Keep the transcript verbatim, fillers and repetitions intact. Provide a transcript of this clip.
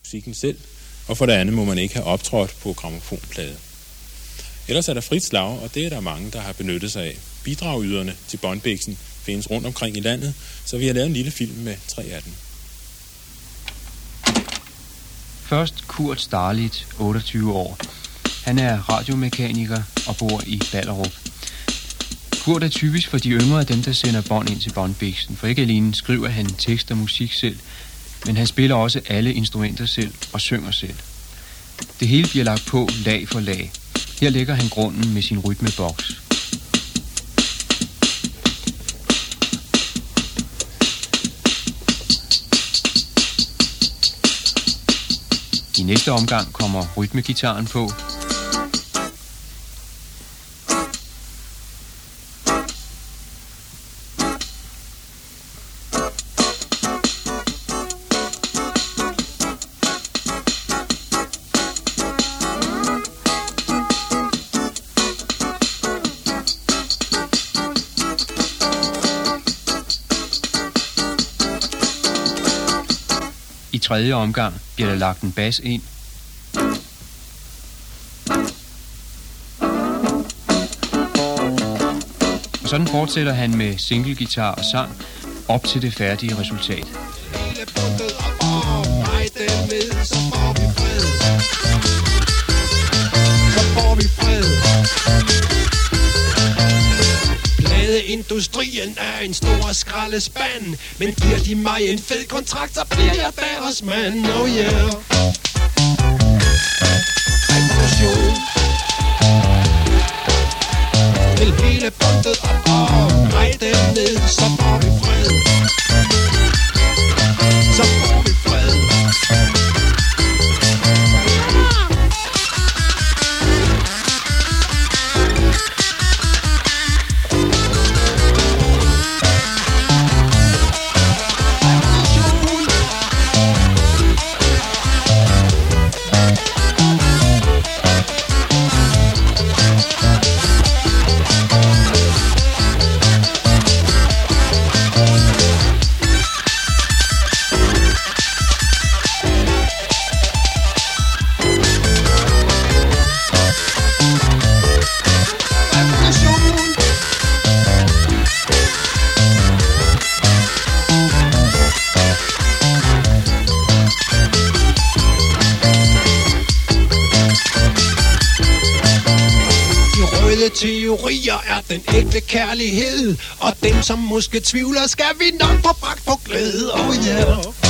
musikken selv, og for det andet må man ikke have optrådt på grammofonplade. Ellers er der frit slag, og det er der mange, der har benyttet sig af. Bidragyderne til båndbiksen findes rundt omkring i landet, så vi har lavet en lille film med tre af dem. Først Kurt Starlit, otteogtyve år. Han er radiomekaniker og bor i Ballerup. Kurt er typisk for de yngre af dem, der sender bånd ind til båndbiksen, for ikke alene skriver han tekst og musik selv, men han spiller også alle instrumenter selv og synger selv. Det hele bliver lagt på lag for lag. Her lægger han grunden med sin rytmeboks. I næste omgang kommer rytmegitaren på. I tredje omgang bliver der lagt en bas ind. Og sådan fortsætter han med singlegitar og sang op til det færdige resultat. Industrien er en stor skraldespand, men giver de mig en fed kontrakt, så bliver jeg deres mand, oh yeah. Revolution. Vil hele bundet op og drej dem ned, så får vi fred. Så får vi fred. Teorier er den ægte kærlighed, og dem som måske tvivler, skal vi nok få bragt på glæde, oh yeah.